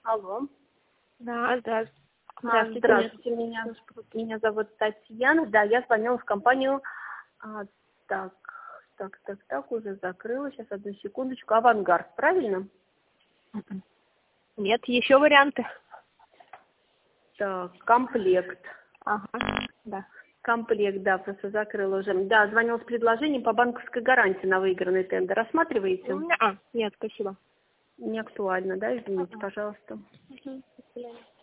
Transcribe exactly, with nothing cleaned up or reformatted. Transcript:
Алло. Да, да. Здравствуйте. Здравствуйте. Меня, меня зовут Татьяна. Да, я звонила в компанию. А, так, так, так, так, уже закрыла. Сейчас одну секундочку. Авангард, правильно? Нет, еще варианты. Так, комплект. Ага, да. Комплект, да, просто закрыла уже. Да, звонила с предложением по банковской гарантии на выигранный тендер. Рассматриваете? А, нет, спасибо. Не актуально, да? Извините, Ага. пожалуйста. Угу. До свидания.